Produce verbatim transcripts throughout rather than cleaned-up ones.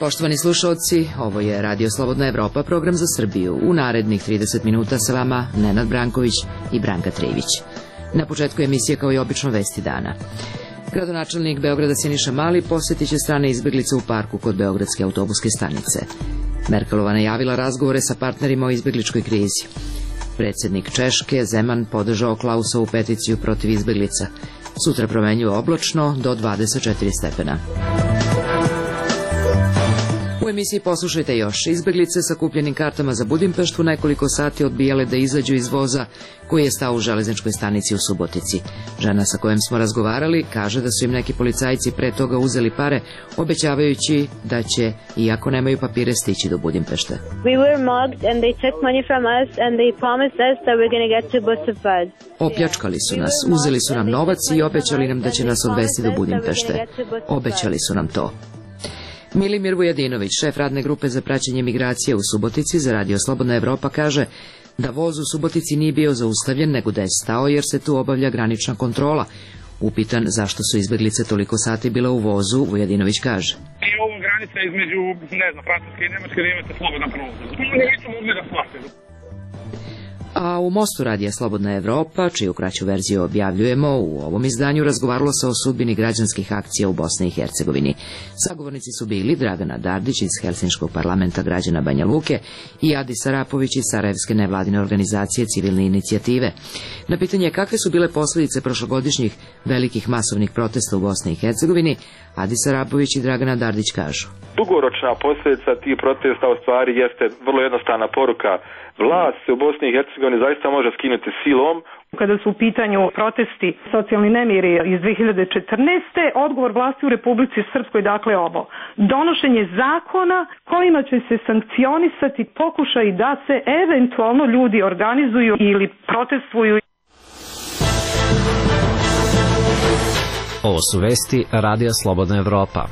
Poštovani slušalci, ovo je Radio Slobodna Evropa, program za Srbiju. U narednih trideset minuta sa vama Nenad Branković i Branka Trivić. Na početku emisije kao i obično vesti dana. Gradonačelnik Beograda Siniša Mali posjetit će strane izbeglice u parku kod Beogradske autobuske stanice. Merkelova najavila razgovore sa partnerima o izbegličkoj krizi. Predsjednik Češke Zeman podržao Klausovu peticiju protiv izbeglica. Sutra promenjuje oblačno do dvadeset četiri stepena. U emisiji poslušajte još. Izbeglice sa kupljenim kartama za Budimpeštu nekoliko sati odbijale da izađu iz voza koji je stao u železničkoj stanici u Subotici. Žena sa kojom smo razgovarali kaže da su im neki policajci pre toga uzeli pare, obećavajući da će, iako nemaju papire, stići do Budimpešte. We were mugged and they took money from us and they promised us that we're going to get to Busafad. Opljačkali su nas, uzeli su nam novac i obećali nam da će nas odvesti do Budimpešte. Obećali su nam to. Milimir Vujadinović, šef radne grupe za praćenje migracije u Subotici za Radio Slobodna Evropa, kaže da voz u Subotici nije bio zaustavljen, nego da je stao jer se tu obavlja granična kontrola. Upitan zašto su izbeglice toliko sati bile u vozu, Vujadinović kaže: I ovo granica između, ne znam, Francuske i Nemačke, da imate slobodan prolaz. Oni nisu mogli da shvate. A u Mostu Radija Slobodna Evropa, čiju kraću verziju objavljujemo, u ovom izdanju razgovaralo se o sudbini građanskih akcija u Bosni i Hercegovini. Sagovornici su bili Dragana Dardić iz Helsinškog parlamenta građana Banja Luke i Adi Sarapović iz Sarajevske nevladine organizacije Civilne inicijative. Na pitanje kakve su bile posljedice prošlogodišnjih velikih masovnih protesta u Bosni i Hercegovini, Adi Sarapović i Dragana Dardić kažu: Dugoročna posljedica tih protesta u stvari jeste vrlo jednostavna poruka. Vlast se u Bosni i Hercegovini zaista može skinuti silom. Kada su u pitanju protesti, socijalni nemiri iz dve hiljade četrnaeste. odgovor vlasti u Republici Srpskoj dakle ovo: donošenje zakona kojima će se sankcionisati pokušaj da se eventualno ljudi organizuju ili protestuju. Ovo su vesti Radija Slobodna Evropa.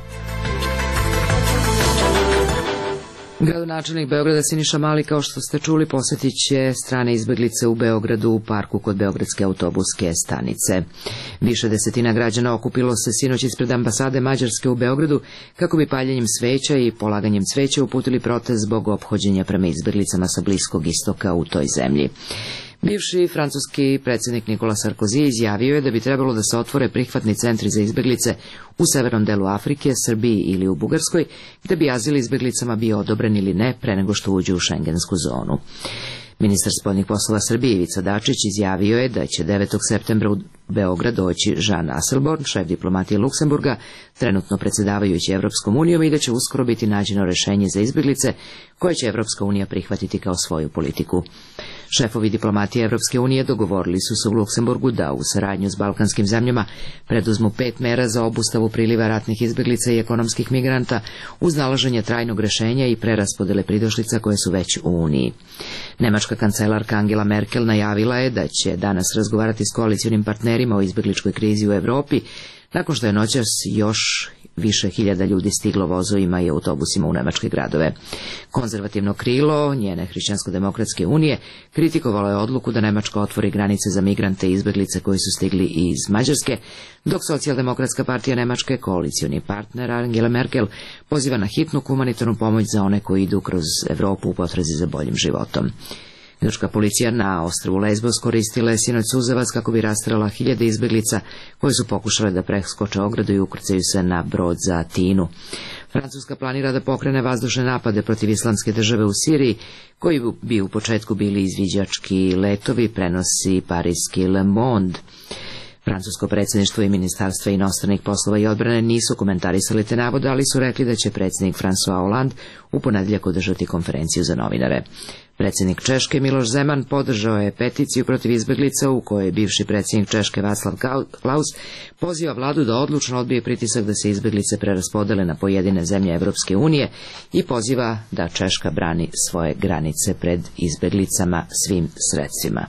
Gradonačelnik Beograda Siniša Mali, kao što ste čuli, posjetit će strane izbeglice u Beogradu u parku kod Beogradske autobuske stanice. Više desetina građana okupilo se sinoć ispred ambasade Mađarske u Beogradu kako bi paljenjem sveća i polaganjem cveća uputili protest zbog ophođenja prema izbeglicama sa Bliskog istoka u toj zemlji. Bivši francuski predsjednik Nikola Sarkozy izjavio je da bi trebalo da se otvore prihvatni centri za izbeglice u severnom delu Afrike, Srbiji ili u Bugarskoj, gde bi azil izbeglicama bio odobren ili ne pre nego što uđe u šengensku zonu. Ministar spoljnih poslova Srbije Ivica Dačić izjavio je da će devetog septembra u Beograd doći Jean Asselborn, šef diplomatije Luksemburga, trenutno predsjedavajući Evropskom unijom, i da će uskoro biti nađeno rešenje za izbeglice koje će Evropska unija prihvatiti kao svoju politiku. Šefovi diplomatije Evropske unije dogovorili su se u Luksemburgu da u saradnju s balkanskim zemljama preduzmu pet mera za obustavu priliva ratnih izbeglica i ekonomskih migranta uz nalaženje trajnog rešenja i preraspodele pridošlica koje su već u Uniji. Nemačka kancelarka Angela Merkel najavila je da će danas razgovarati s koalicionim partnerima o izbegličkoj krizi u Evropi, nakon što je noćas još više hiljada ljudi stiglo vozovima i autobusima u nemačke gradove. Konzervativno krilo njene Hrišćansko-demokratske unije kritikovalo je odluku da Nemačka otvori granice za migrante i izbeglice koji su stigli iz Mađarske, dok Socijaldemokratska partija Nemačke, koalicioni partner Angela Merkel, poziva na hitnu humanitarnu pomoć za one koji idu kroz Evropu u potrazi za boljim životom. Grčka policija na ostrvu Lesbos koristila je sinoć suzavac kako bi rastrela hiljade izbeglica koje su pokušale da preskoče ogradu i ukrcaju se na brod za Atinu. Francuska planira da pokrene vazdušne napade protiv Islamske države u Siriji, koji bi u početku bili izviđački letovi, prenosi pariski Le Monde. Francusko predsjedništvo i ministarstva inostranih poslova i odbrane nisu komentarisali te navode, ali su rekli da će predsjednik François Hollande u ponedjeljak održati konferenciju za novinare. Predsjednik Češke Miloš Zeman podržao je peticiju protiv izbeglica u kojoj bivši predsjednik Češke Václav Klaus poziva vladu da odlučno odbije pritisak da se izbeglice preraspodele na pojedine zemlje Evropske unije i poziva da Češka brani svoje granice pred izbeglicama svim sredstvima.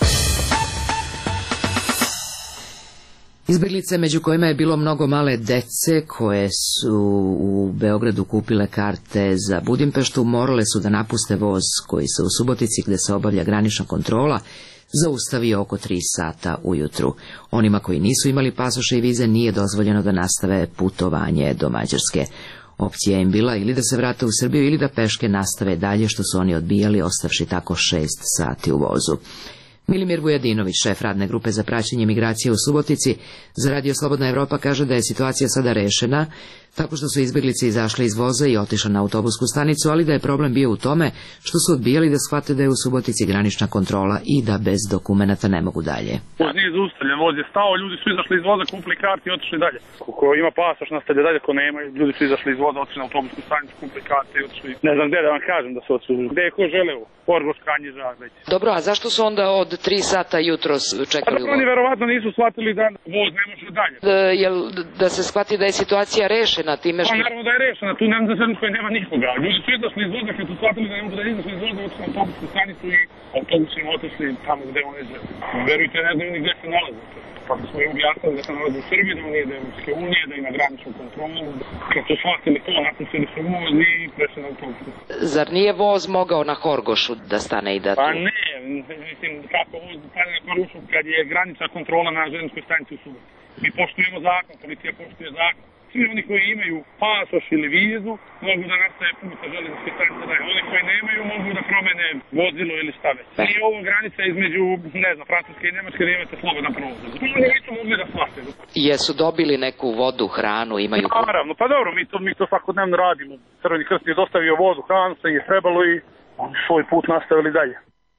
Izbeglice, među kojima je bilo mnogo male dece koje su u Beogradu kupile karte za Budimpeštu, morale su da napuste voz koji se u Subotici, gde se obavlja granična kontrola, zaustavio oko tri sata ujutru. Onima koji nisu imali pasoše i vize nije dozvoljeno da nastave putovanje do Mađarske. Opcija im bila ili da se vrate u Srbiju ili da peške nastave dalje, što su oni odbijali, ostavši tako šest sati u vozu. Milimir Vujadinović, šef radne grupe za praćenje migracije u Subotici, za Radio Slobodna Evropa kaže da je situacija sada rešena, tako što su izbeglice izašle iz voza i otišle na autobusku stanicu, ali da je problem bio u tome što su odbijali da shvate da je u Subotici granična kontrola i da bez dokumenata ne mogu dalje. Voz nije zaustavljen, voz je stao, ljudi su izašli iz voza, kupili karti i otišli dalje. Ko ima pasoš, nastavlja dalje, ko nema, ljudi su izašli iz voza, otišli na autobusku stanicu, kupili karte i otišli. Ne znam gde da vam kažem da su otišli. Gde je ko želeo? Horgoš, Kanjiža, već. Dobro, a zašto su onda od tri sata jutros čekali u vozu? Oni verovatno nisu shvatili da voz ne može dalje. Da, jel, da se shvati da je situacija rešena time što... Pa naravno da je rešena, tu nam za srednjoj nema nikoga. Ljudi su izašli iz voza, kad su shvatili da ne mogu da izašli iz voza, otišli na autobusku stanicu i autobusima otišli tamo gde on je. Verujte, ne znaju ni gde se nalaze. Pa da smo im objasnili da se nalaze u Srbiji, da on nije da je Evropske unije, da ima graničnu kontrolu. Kad su shvatili to, napustili su voz i prešli na autobusku. Zar nije voz mogao na Horgošu da stane i da... Pa ne, mislim, kako voz stane na Horgošu kad je granična kontrola na železničkoj stanici u Subotici. Mi poštujemo zakon, policija poštuje zakon. Svi oni koji imaju pasoš ili vizu mogu da nastave put sa železničke stanice dalje. Oni koji nemaju mogu da promene vozilo ili stave. Nije ovo granica između, ne znam, Francuske i Nemačke da imate slobodan prolaz. Oni nisu mogli da shvate. Jesu dobili neku vodu, hranu, imaju... Naravno, pa dobro, mi to, mi to svakodnevno radimo. Crveni krst je dostavio vodu, hranu, sve je trebalo i oni svoj put nastavili dalje.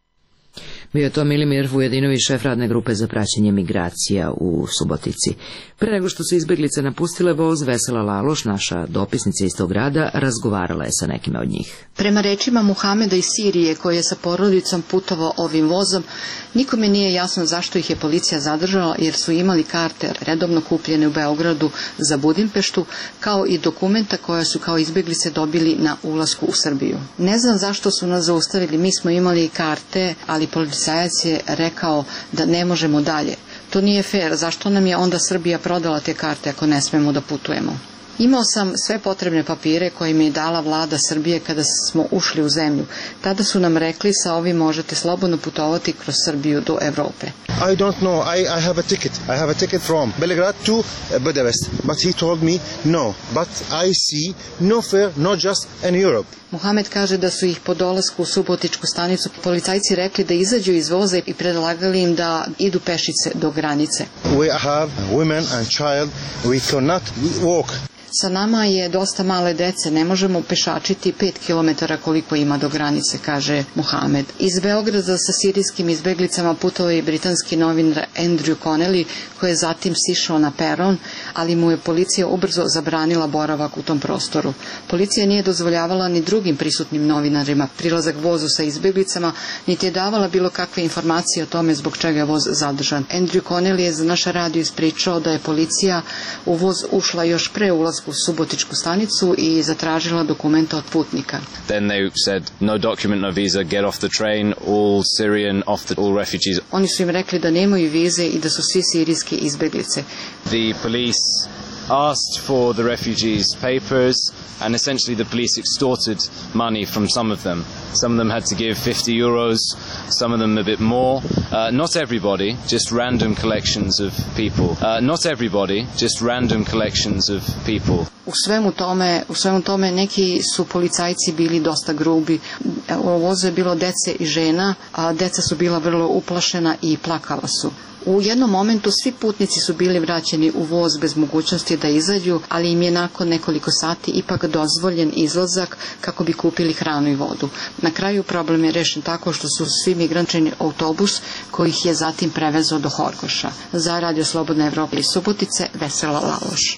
Bio je to Milimir Vujadinović, šef radne grupe za praćenje migracija u Subotici. Pre nego što su izbeglice napustile voz, Vesela Laloš, naša dopisnica iz tog grada, razgovarala je sa nekima od njih. Prema rečima Muhameda iz Sirije, koji je sa porodicom putovao ovim vozom, nikome nije jasno zašto ih je policija zadržala, jer su imali karte redovno kupljene u Beogradu za Budimpeštu, kao i dokumenta koja su kao izbeglice dobili na ulasku u Srbiju. Ne znam zašto su nas zaustavili, mi smo imali karte, ali policajac je rekao da ne možemo dalje. To nije fair, zašto nam je onda Srbija prodala te karte ako ne smemo da putujemo? Imao sam sve potrebne papire koje mi je dala vlada Srbije kada smo ušli u zemlju. Tada su nam rekli sa ovim možete slobodno putovati kroz Srbiju do Evrope. I don't know. I, I have a ticket. I have a ticket from Belgrade to Budapest. But he told me no. But I see no fair, not just in Europe. Muhamed kaže da su ih po dolasku u Subotičku stanicu policajci rekli da izađu iz voza i predlagali im da idu pešice do granice. We have women and child. We cannot walk. Sa nama je dosta male dece, ne možemo pešačiti pet kilometara koliko ima do granice, kaže Muhamed. Iz Beograda sa sirijskim izbeglicama putovao je britanski novinar Andrew Connelly, koji je zatim sišao na peron, ali mu je policija ubrzo zabranila boravak u tom prostoru. Policija nije dozvoljavala ni drugim prisutnim novinarima prilazak vozu sa izbeglicama, niti je davala bilo kakve informacije o tome zbog čega je voz zadržan. Andrew Connelly je za naš radio ispričao da je policija u voz ušla još pre ulaska u Subotičku stanicu i zatražila dokumenta od putnika. Then they said no document, no visa, get off the train, all Syrian, off the, all refugees. Oni su im rekli da nemaju vize i da su svi sirijske izbeglice. The police asked for the refugees' papers, and essentially the police extorted money from some of them. Some of them had to give fifty euros, some of them a bit more. Uh, not everybody, just random collections of people. Uh, not everybody, just random collections of people. U svemu tome, u svemu tome neki su policajci bili dosta grubi. U vozu je bilo dece i žena, a deca su bila vrlo uplašena i plakala su. U jednom momentu svi putnici su bili vraćeni u voz bez mogućnosti da izađu, ali im je nakon nekoliko sati ipak dozvoljen izlazak kako bi kupili hranu i vodu. Na kraju problem je rešen tako što su svi migrančeni autobus koji ih je zatim prevezao do Horgoša. Za Radio Slobodna Evropa iz Subotice, Vesela Laloš.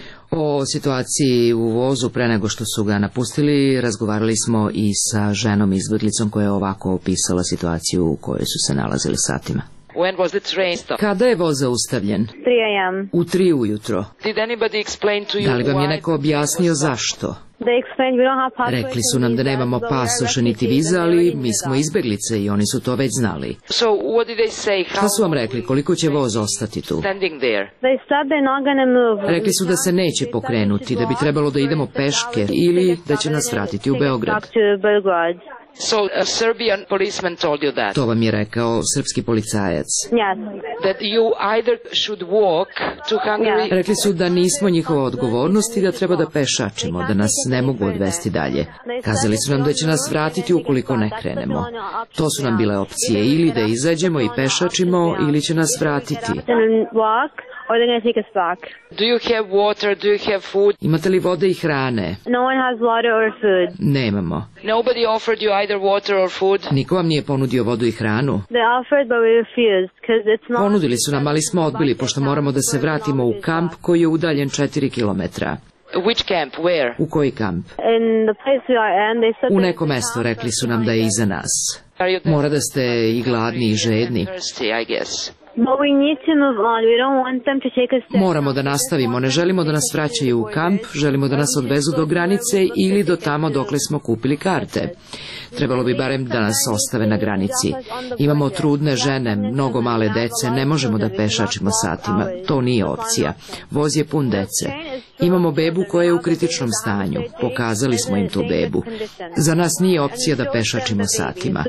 O situaciji u vozu pre nego što su ga napustili razgovarali smo i sa ženom izbeglicom koja je ovako opisala situaciju u kojoj su se nalazili satima. When was the train stopped? Kada je voz zaustavljen? three a m U tri ujutro. Did anybody explain to you Da li vam je why neko objasnio zašto? They explained we don't have passports. Rekli su nam da nemamo pasoša niti viza, ali mi smo izbeglice i oni su to već znali. So what did they say? Šta su vam rekli? Koliko će voz ostati tu? Standing there. They said they're not going to move. Rekli su da se neće pokrenuti, da bi trebalo da idemo peške ili da će nas vratiti u Beograd. So a Serbian policeman told you that? To vam je rekao srpski policajac. Yes. That you either should walk to Hungary... Rekli su da nismo njihova odgovornost i da treba da pešačimo, da nas ne mogu odvesti dalje. Kazali su nam da će nas vratiti ukoliko ne krenemo. To su nam bile opcije, ili da izađemo i pešačimo, ili će nas vratiti. Or they're going to take us back. Do you have water? Do you have food? Imate li vode i hrane? No one has water or food. Nemamo. Nobody offered you either water or food? Niko vam nije ponudio vodu i hranu? They offered, but we refused, because it's not... Ponudili su nam, ali smo odbili, pošto moramo da se vratimo u kamp koji je udaljen četiri kilometra. Which camp? Where? U koji kamp? In the place we are in, they said... U neko mesto, rekli su nam da je iza nas. Mora da ste i gladni i žedni. Thirsty, I guess. But we need to move on. We don't want them to take us there. Moramo da nastavimo, ne želimo da nas vraćaju u kamp, želimo da nas odvezu do granice ili do tamo dokle smo kupili karte. Trebalo bi barem da nas ostave na granici. Imamo trudne žene, mnogo male dece, ne možemo da pešačimo satima. To nije opcija. Voz je pun dece. Imamo bebu koja je u kritičnom stanju. Pokazali smo im tu bebu. Za nas nije opcija da pešačimo satima.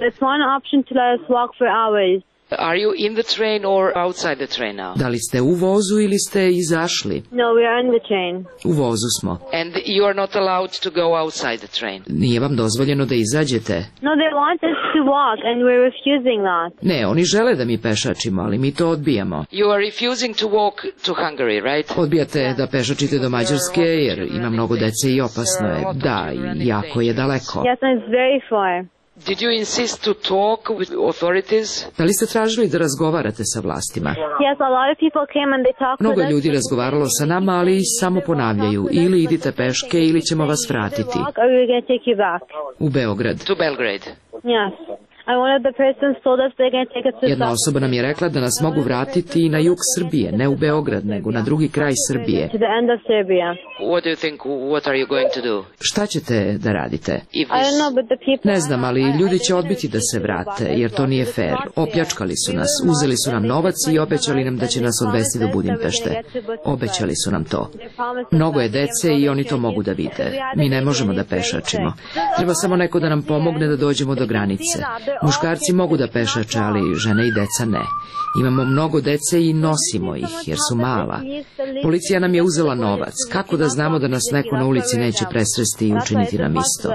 Are you in the train or outside the train now? Da li ste u vozu ili ste izašli? No, we are in the train. U vozu smo. And you are not allowed to go outside the train? Nije vam dozvoljeno da izađete? No, they want us to walk and we're refusing that. Ne, oni žele da mi pešačimo, ali mi to odbijamo. You are refusing to walk to Hungary, right? Odbijate da pešačite do Mađarske jer ima mnogo dece i opasno je. Da, i jako je daleko. Yes, it's very far. Did you insist to talk with authorities? Da li ste tražili da razgovarate sa vlastima? Yes, a lot of people came and they talked. Mnogo ljudi razgovaralo sa nama, ali samo ponavljaju. Ili idite peške ili ćemo vas vratiti. U Beograd. To Belgrade. Yes. And one of the persons told us they're going to take us to... Jedna osoba nam je rekla da nas mogu vratiti i na jug Srbije, ne u Beograd, nego na drugi kraj Srbije. To the end of Serbia. What do you think? What are you going to do? Šta ćete da radite? I don't know, but the people... Ne znam, ali ljudi će odbiti da se vrate, jer to nije fair. Opljačkali su nas, uzeli su nam novac i obećali nam da će nas odvesti do Budimpešte. Obećali su nam to. Mnogo je dece i oni to mogu da vide. Mi ne možemo da pešačimo. Treba samo neko da nam pomogne da dođemo do granice. Muškarci mogu da pešače, ali žene i deca ne. Imamo mnogo dece i nosimo ih, jer su mala. Policija nam je uzela novac. Kako da znamo da nas neko na ulici neće presresti i učiniti nam isto?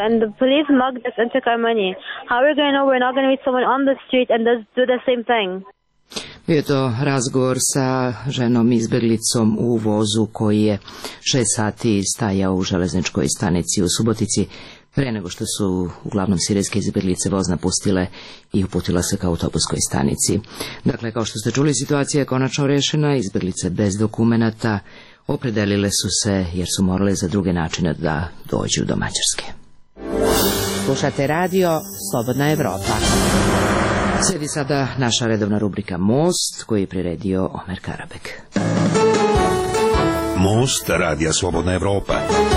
Bio je to razgovor sa ženom izbeglicom u vozu koji je šest sati stajao u železničkoj stanici u Subotici, pre nego što su uglavnom sirijske izbeglice voz napustile i uputila se ka autobuskoj stanici. Dakle, kao što ste čuli, situacija je konačno rešena, izbeglice bez dokumenata opredelile su se jer su morale za druge načine da dođu do Mađarske. Slušate radio Slobodna Evropa. Slijedi sada naša redovna rubrika Most, koju je priredio Omer Karabek. Most radija Slobodna Evropa.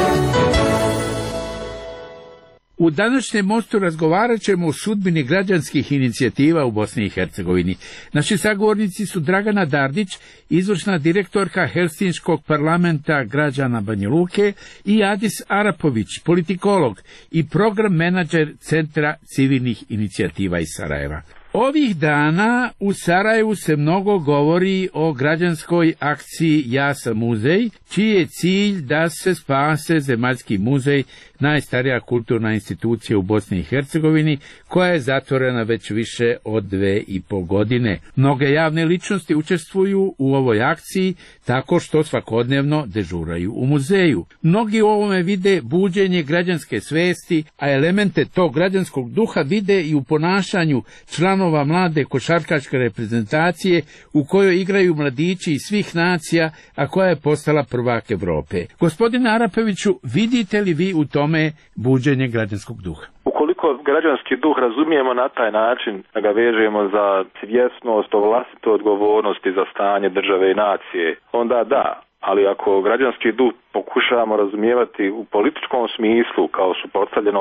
U današnjem Mostu razgovarat ćemo o sudbini građanskih inicijativa u Bosni i Hercegovini. Naši sagovornici su Dragana Dardić, izvršna direktorka Helsinškog parlamenta građana Banja Luke, i Adis Arapović, politikolog i program menadžer Centra civilnih inicijativa iz Sarajeva. Ovih dana u Sarajevu se mnogo govori o građanskoj akciji Ja sam muzej, čiji je cilj da se spase Zemaljski muzej, najstarija kulturna institucija u Bosni i Hercegovini, koja je zatvorena već više od dve i po godine. Mnoge javne ličnosti učestvuju u ovoj akciji tako što svakodnevno dežuraju u muzeju. Mnogi u ovome vide buđenje građanske svesti, a elemente tog građanskog duha vide i u ponašanju članova mlade košarkaške reprezentacije u kojoj igraju mladići iz svih nacija, a koja je postala prvak Evrope. Gospodine Arapoviću, vidite li vi u tome buđenje građanskog duha? Ukoliko građanski duh razumijemo na taj način da ga vežemo za svjesnost o vlastitoj odgovornosti za stanje države i nacije, onda da. Ali ako građanski duh pokušavamo razumijevati u političkom smislu kao suprotstavljenost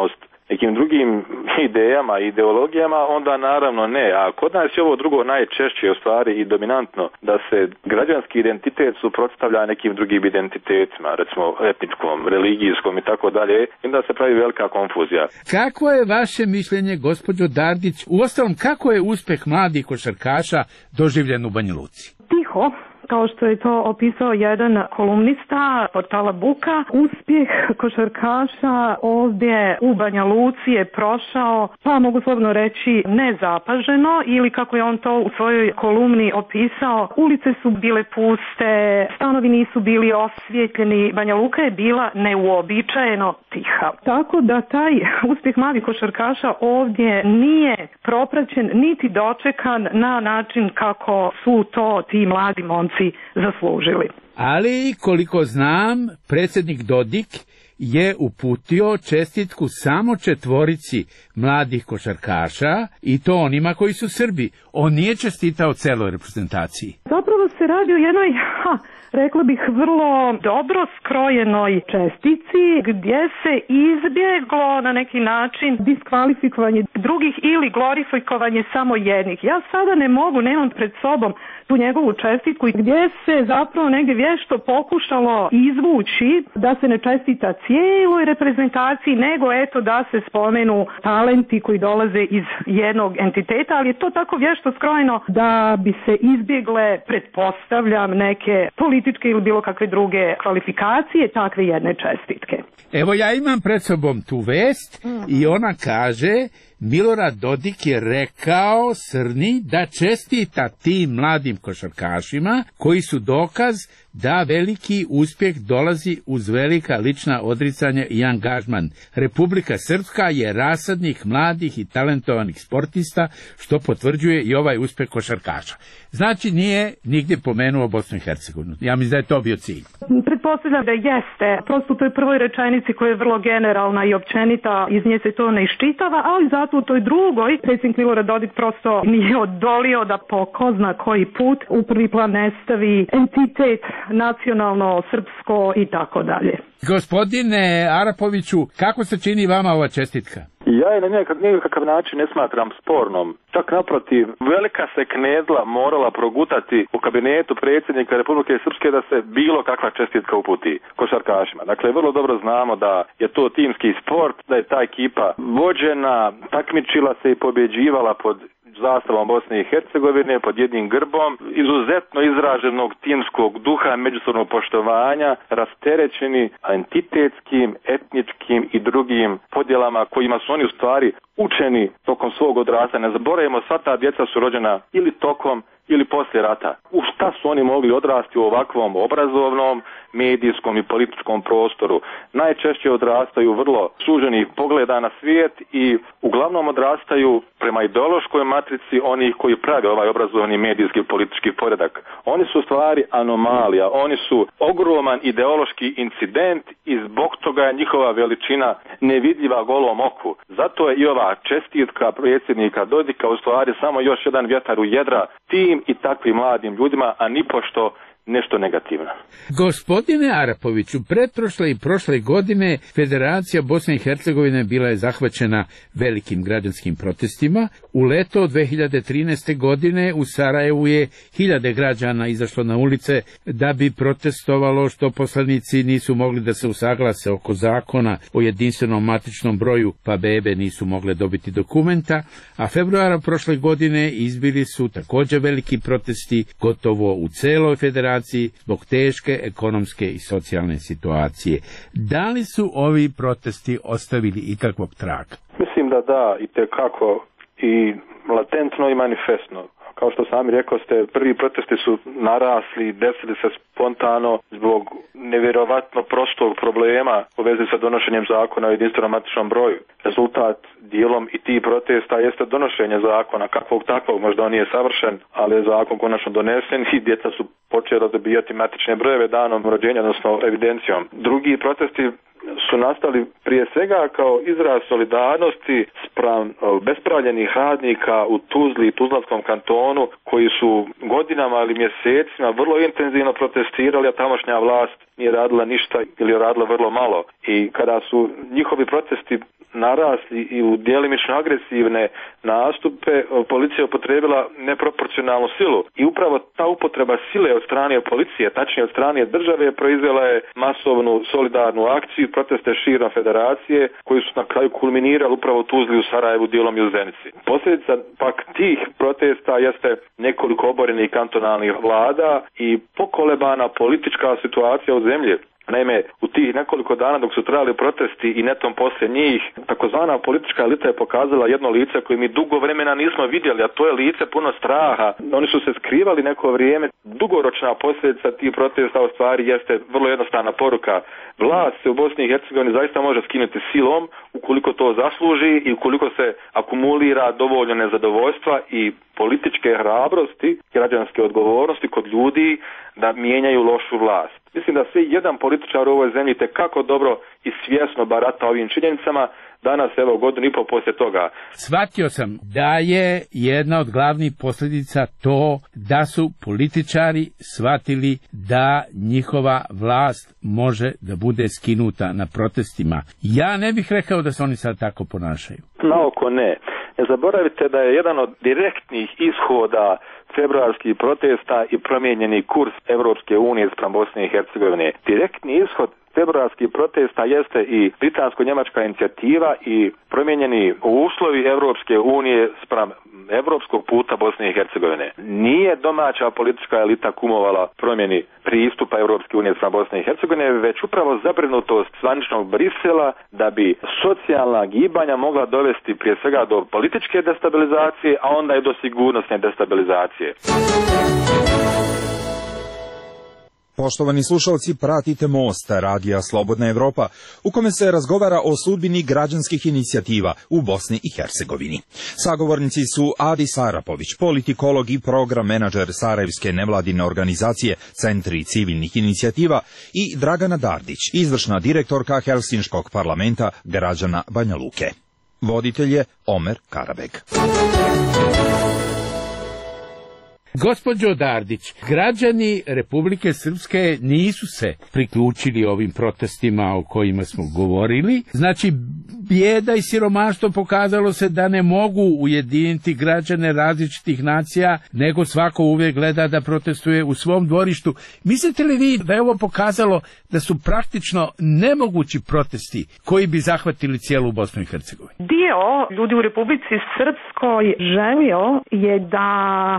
nekim drugim idejama i ideologijama, onda naravno ne. A kod nas je ovo drugo najčešće u stvari i dominantno, da se građanski identitet suprotstavlja nekim drugim identitetima, recimo etničkom, religijskom i tako dalje, i onda se pravi velika konfuzija. Kako je vaše mišljenje, gospođo Dardić, uostalom kako je uspeh mladih košarkaša doživljen u Banja Luci? Tiho, kao što je to opisao jedan kolumnista portala Buka, uspjeh košarkaša ovdje u Banja Luci je prošao, pa mogu slobodno reći, nezapaženo, ili kako je on to u svojoj kolumni opisao, ulice su bile puste, stanovi nisu bili osvjetljeni, Banja Luka je bila neuobičajeno tiha. Tako da taj uspjeh mladih košarkaša ovdje nije propraćen niti dočekan na način kako su to ti mladi momci zaslužili. Ali, koliko znam, predsjednik Dodik je uputio čestitku samo četvorici mladih košarkaša, i to onima koji su Srbi. On nije čestitao celoj reprezentaciji. Zapravo se radi o jednoj, ha, rekla bih, vrlo dobro skrojenoj čestici, gdje se izbjeglo na neki način diskvalifikovanje drugih ili glorifikovanje samo jednih. Ja sada ne mogu, nemam pred sobom tu njegovu čestitku, gdje se zapravo negdje vješto pokušalo izvući da se ne čestita cijeloj reprezentaciji, nego eto da se spomenu talenti koji dolaze iz jednog entiteta, ali je to tako vješto skrojeno da bi se izbjegle, pretpostavljam, neke političke ili bilo kakve druge kvalifikacije takve jedne čestitke. Evo, ja imam pred sobom tu vest i ona kaže: Milorad Dodik je rekao Srni da čestita tim mladim košarkašima koji su dokaz da veliki uspjeh dolazi uz velika lična odricanja i angažman. Republika Srpska je rasadnik mladih i talentovanih sportista, što potvrđuje i ovaj uspjeh košarkaša. Znači, nije nigdje pomenuo Bosnu i Hercegovinu. Ja mislim da je to bio cilj. Pretpostavljam da jeste. Prosto u toj prvoj rečenici koja je vrlo generalna i općenita, iz nje se to ne iščitava, ali zato u toj drugoj predsjednik Milorad Dodik prosto nije odolio da po ko zna koji put u prvi plan ne stavi entitet nacionalno, srpsko i tako dalje. Gospodine Arapoviću, kako se čini vama ova čestitka? Ja je na nekakav način ne smatram spornom. Čak naprotiv, velika se knedla morala progutati u kabinetu predsjednika Republike Srpske da se bilo kakva čestitka uputi košarkašima. Dakle, vrlo dobro znamo da je to timski sport, da je ta ekipa vođena, takmičila se i pobjeđivala pod zastavom Bosne i Hercegovine, pod jednim grbom, izuzetno izraženog timskog duha, međusobnog poštovanja, rasterećeni entitetskim, etničkim i drugim podjelama kojima su oni u stvari učeni tokom svog odrastanja. Ne zaboravimo, sva ta djeca su rođena ili tokom ili poslije rata. U šta su oni mogli odrasti u ovakvom obrazovnom, medijskom i političkom prostoru? Najčešće odrastaju vrlo suženih pogleda na svijet i uglavnom odrastaju prema ideološkoj matrici onih koji prave ovaj obrazovni, medijski i politički poredak. Oni su u stvari anomalija, oni su ogroman ideološki incident i zbog toga je njihova veličina nevidljiva golom oku. Zato je i ova čestitka predsjednika Dodika u stvari samo još jedan vjetar u jedra tim i takvim mladim ljudima, a nipošto nešto negativno. Gospodine Arapoviću, pretprošle i prošle godine Federacija Bosne i Hercegovine bila je zahvaćena velikim građanskim protestima. U leto dvije hiljade trinaeste. godine u Sarajevu je hiljade građana izašlo na ulice da bi protestovalo što poslanici nisu mogli da se usaglase oko zakona o jedinstvenom matičnom broju, pa bebe nisu mogle dobiti dokumenta, a februara prošle godine izbili su također veliki protesti gotovo u celoj federaciji zbog teške ekonomske i socijalne situacije. Da li su ovi protesti ostavili ikakvog traga? Mislim da da, i tekako, i latentno i manifestno. Kao što sami rekao ste, prvi protesti su narasli, desili se spontano zbog nevjerovatno prostog problema u vezi sa donošenjem zakona o jedinstvenom matičnom broju. Rezultat dijelom i ti protesta jeste donošenje zakona, kakvog takvog, možda on nije savršen, ali je zakon konačno donesen i djeca su počela dobijati matične brojeve danom rođenja, odnosno evidencijom. Drugi protesti su nastali prije svega kao izraz solidarnosti spram bespravljenih radnika u Tuzli i Tuzlanskom kantonu koji su godinama ili mjesecima vrlo intenzivno protestirali, a tamošnja vlast nije radila ništa ili je radila vrlo malo. I kada su njihovi protesti narasli i u djelimično agresivne nastupe, policija upotrijebila neproporcionalnu silu. I upravo ta upotreba sile od strane policije, tačnije od strane države, proizvela je masovnu solidarnu akciju, proteste širom federacije, koji su na kraju kulminirali upravo u Tuzli, u Sarajevu, dijelom i u Zenici. Posljedica pak tih protesta jeste nekoliko oborenih kantonalnih vlada i pokolebana politička situacija u zemlji. Naime, u tih nekoliko dana dok su trajali protesti i netom poslije njih, takozvana politička elita je pokazala jedno lice koje mi dugo vremena nismo vidjeli, a to je lice puno straha. Oni su se skrivali neko vrijeme. Dugoročna posljedica tih protesta u stvari jeste vrlo jednostavna poruka. Vlast se u Bosni i Hercegovini zaista može skinuti silom ukoliko to zasluži i ukoliko se akumulira dovoljno nezadovoljstva i političke hrabrosti, građanske odgovornosti kod ljudi da mijenjaju lošu vlast. Mislim da svi jedan političar u ovoj zemlji tekako dobro i svjesno barata ovim činjenicama. Danas, evo, godinu i pol poslije toga. Shvatio sam da je jedna od glavnih posljedica to da su političari shvatili da njihova vlast može da bude skinuta na protestima. Ja ne bih rekao da se oni sad tako ponašaju. Naoko ne. Ne zaboravite da je jedan od direktnih ishoda februarskih protesta i promijenjeni kurs Evropske unije spram Bosne i Hercegovine. Direktni ishod februarskih protesta jeste i britansko-njemačka inicijativa i promijenjeni uslovi Evropske unije spram evropskog puta Bosne i Hercegovine. Nije domaća politička elita kumovala promjeni pristupa Evropske unije spram Bosne i Hercegovine, već upravo zabrinutost zvaničnog Brisela da bi socijalna gibanja mogla dovesti prije svega do političke destabilizacije, a onda i do sigurnosne destabilizacije. Poštovani slušalci, pratite Most, radija Slobodna Evropa, u kome se razgovara o sudbini građanskih inicijativa u Bosni i Hercegovini. Sagovornici su Adi Sarapović, politikolog i program menadžer Sarajevske nevladine organizacije Centri civilnih inicijativa, i Dragana Dardić, izvršna direktorka Helsinškog parlamenta građana Banja Luke. Voditelj je Omer Karabek. Gospođo Dardić, građani Republike Srpske nisu se priključili ovim protestima o kojima smo govorili. Znači, bijeda i siromaštvo pokazalo se da ne mogu ujediniti građane različitih nacija, nego svako uvijek gleda da protestuje u svom dvorištu. Mislite li vi da je ovo pokazalo da su praktično nemogući protesti koji bi zahvatili cijelu Bosnu i Hercegovinu? Dio ljudi u Republici Srpskoj želio je da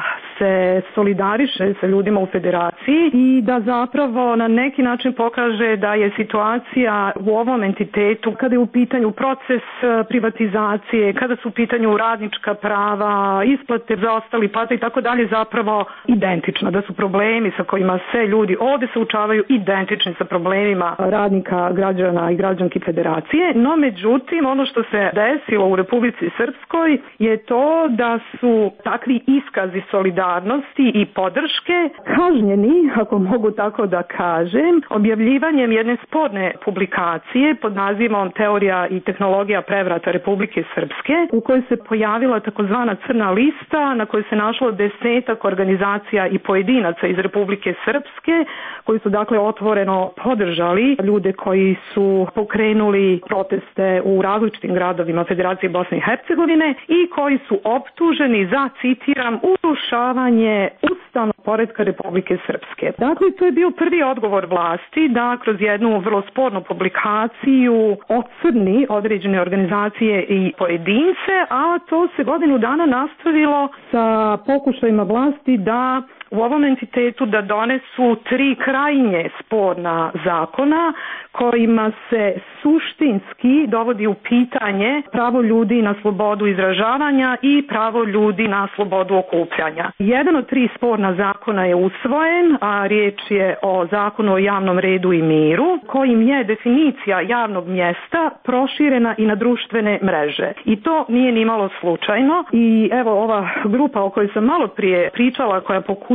se solidariše sa ljudima u federaciji i da zapravo na neki način pokaže da je situacija u ovom entitetu, kada je u pitanju proces privatizacije, kada su u pitanju radnička prava, isplate za ostali plata i tako dalje, zapravo identična, da su problemi sa kojima se ljudi ovdje suočavaju identični sa problemima radnika, građana i građanki federacije. No međutim, ono što se desilo u Republici Srpskoj je to da su takvi iskazi solidarnosti i podrške kažnjeni, ako mogu tako da kažem, objavljivanjem jedne sporne publikacije pod nazivom Teorija i tehnologija prevrata Republike Srpske, u kojoj se pojavila takozvana crna lista na kojoj se našlo desetak organizacija i pojedinaca iz Republike Srpske koji su dakle otvoreno podržali ljude koji su pokrenuli proteste u različitim gradovima Federacije Bosne i Hercegovine i koji su optuženi za, citiram, urušavanje ustavnog poretka Republike Srpske. Dakle, to je bio prvi odgovor vlasti da kroz jednu vrlo spornu publikaciju ocrni određene organizacije i pojedince, a to se godinu dana nastavilo sa pokušajima vlasti da u ovom entitetu da donesu tri krajnje sporna zakona kojima se suštinski dovodi u pitanje pravo ljudi na slobodu izražavanja i pravo ljudi na slobodu okupljanja. Jedan od tri sporna zakona je usvojen, a riječ je o zakonu o javnom redu i miru, kojim je definicija javnog mjesta proširena i na društvene mreže. I to nije nimalo slučajno i evo ova grupa o kojoj sam malo prije pričala koja pokušava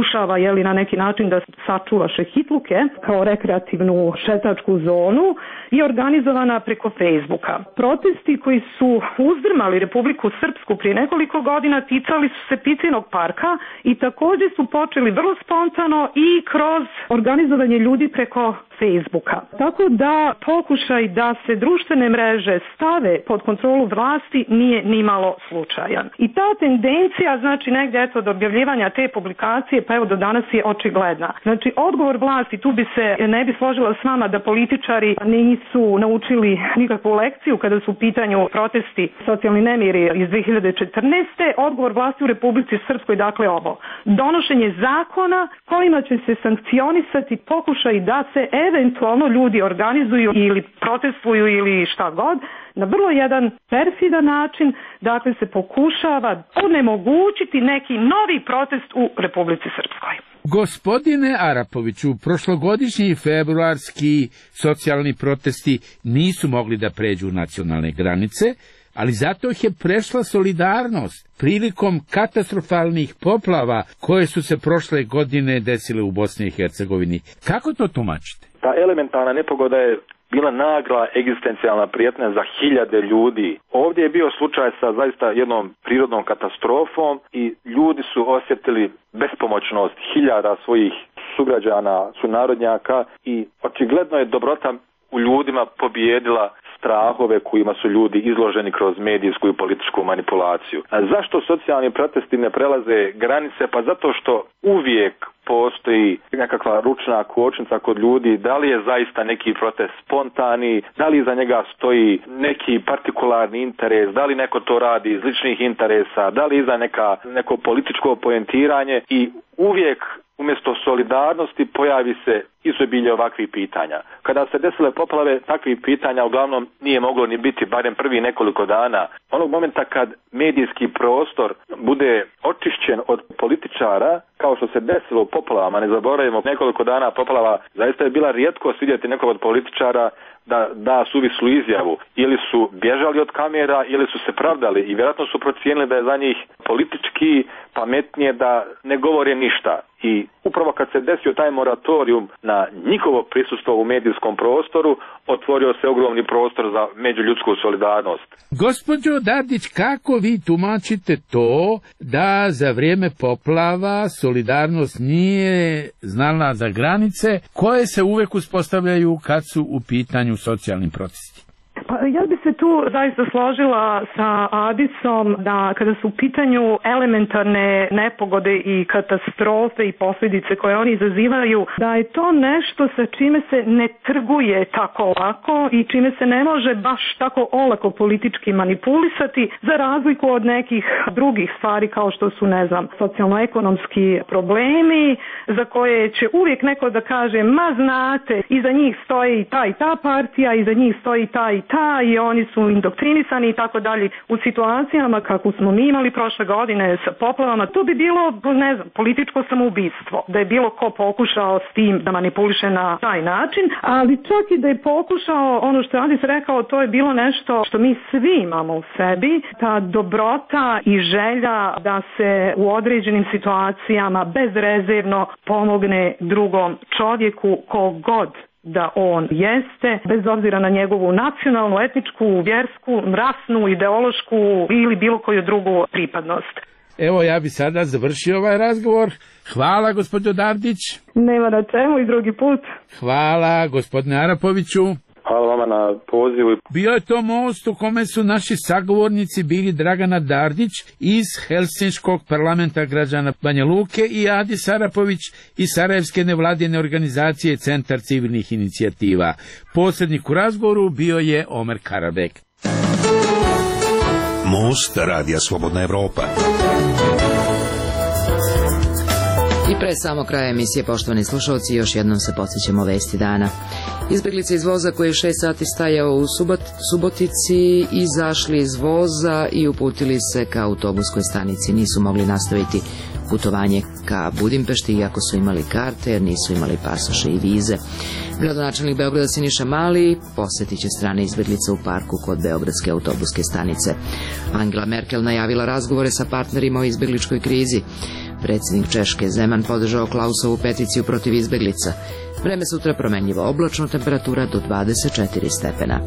pokušava je li na neki način da sačuva Šehitluke kao rekreativnu šetačku zonu i organizovana preko Facebooka. Protesti koji su uzdrmali Republiku Srpsku prije nekoliko godina ticali su se Picinog parka i također su počeli vrlo spontano i kroz organizovanje ljudi preko Facebooka. Tako da pokušaj da se društvene mreže stave pod kontrolu vlasti nije nimalo slučajan. I ta tendencija, znači negdje eto od objavljivanja te publikacije, pa evo do danas je očigledna. Znači odgovor vlasti, tu bi se ne bi složila s vama da političari nisu naučili nikakvu lekciju kada su u pitanju protesti, socijalni nemiri iz dve hiljade četrnaeste. Odgovor vlasti u Republici Srpskoj dakle ovo: donošenje zakona kojima će se sankcionisati pokušaj da se eventualno ljudi organizuju ili protestuju ili šta god, na vrlo jedan perfidan način, dakle se pokušava onemogućiti neki novi protest u Republici Srpskoj. Gospodine Arapoviću, prošlogodišnji februarski socijalni protesti nisu mogli da pređu nacionalne granice, ali zato ih je prešla solidarnost prilikom katastrofalnih poplava koje su se prošle godine desile u Bosni i Hercegovini. Kako to tumačite? Ta elementarna nepogoda je bila nagla egzistencijalna prijetnja za hiljade ljudi. Ovdje je bio slučaj sa zaista jednom prirodnom katastrofom i ljudi su osjetili bespomoćnost hiljada svojih sugrađana, sunarodnjaka i očigledno je dobrota u ljudima pobijedila strahove kojima su ljudi izloženi kroz medijsku i političku manipulaciju. A zašto socijalni protesti ne prelaze granice? Pa zato što uvijek postoji nekakva ručna kočnica kod ljudi, da li je zaista neki protest spontani, da li iza njega stoji neki partikularni interes, da li neko to radi iz ličnih interesa, da li iza neka, neko političko poentiranje i uvijek umjesto solidarnosti pojavi se izobilje ovakvih pitanja. Kada se desile poplave, takvih pitanja uglavnom nije moglo ni biti, barem prvi nekoliko dana. Onog momenta kad medijski prostor bude očišćen od političara, kao što se desilo u poplavama, ne zaboravimo, nekoliko dana poplava, zaista je bila rijetkost vidjeti nekog od političara da da suvislu izjavu. Ili su bježali od kamera, ili su se pravdali i vjerojatno su procijenili da je za njih politički pametnije da ne govore ništa. I upravo kad se desio taj moratorium na njihovo prisustvo u medijskom prostoru, otvorio se ogromni prostor za međuljudsku solidarnost. Gospođo Dardić, kako vi tumačite to da za vrijeme poplava solidarnost nije znala za granice koje se uvek uspostavljaju kad su u pitanju socijalni protesti? Pa ja bi se tu zaista složila sa Adisom da kada su u pitanju elementarne nepogode i katastrofe i posljedice koje oni izazivaju, da je to nešto sa čime se ne trguje tako lako i čime se ne može baš tako olako politički manipulisati, za razliku od nekih drugih stvari kao što su, ne znam, socijalno-ekonomski problemi za koje će uvijek neko da kaže, ma znate, iza njih stoji ta i ta partija, iza njih stoji ta i ta i oni su indoktrinisani i tako dalje. U situacijama kako smo mi imali prošle godine sa poplavama, to bi bilo, ne znam, političko samoubistvo. Da je bilo ko pokušao s tim da manipuliše na taj način, ali čak i da je pokušao, ono što je Adis rekao, to je bilo nešto što mi svi imamo u sebi, ta dobrota i želja da se u određenim situacijama bezrezervno pomogne drugom čovjeku kogod da on jeste, bez obzira na njegovu nacionalnu, etničku, vjersku, rasnu, ideološku ili bilo koju drugu pripadnost. Evo, ja bi sada završio ovaj razgovor. Hvala, gospođo Dardić. Nema na čemu i drugi put. Hvala, gospodine Arapoviću. Hvala vama na pozivu. Bio je to most u kome su naši sagovornici bili Dragana Dardić iz Helsinškog parlamenta građana Banja Luke i Adis Arapović iz Sarajevske nevladine organizacije Centar civilnih inicijativa. Posrednik u razgovoru bio je Omer Karabek. Most Radija Slobodna Evropa. I pre samo kraja emisije, poštovani slušalci, još jednom se podsjećamo vesti dana. Izbjeglice iz voza koji je šest sati stajao u Subot, Subotici izašli iz voza i uputili se ka autobuskoj stanici. Nisu mogli nastaviti putovanje ka Budimpešti iako su imali karte jer nisu imali pasoše i vize. Gradonačelnik Beograda Siniša Mali posjetit će strane izbjeglice u parku kod Beogradske autobuske stanice. Angela Merkel najavila razgovore sa partnerima o izbjegličkoj krizi. Predsjednik Češke Zeman podržao Klausovu peticiju protiv izbeglica. Vreme sutra promenljivo oblačno, temperatura do dvadeset četiri stepena.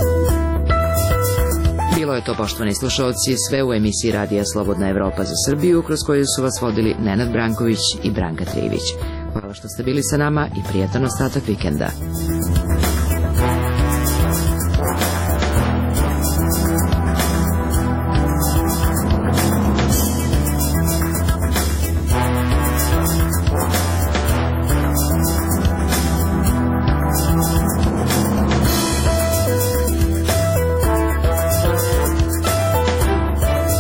Bilo je to, poštovani slušalci, sve u emisiji Radija Slobodna Evropa za Srbiju, kroz koju su vas vodili Nenad Branković i Branka Trivić. Hvala što ste bili sa nama i prijatan ostatak vikenda.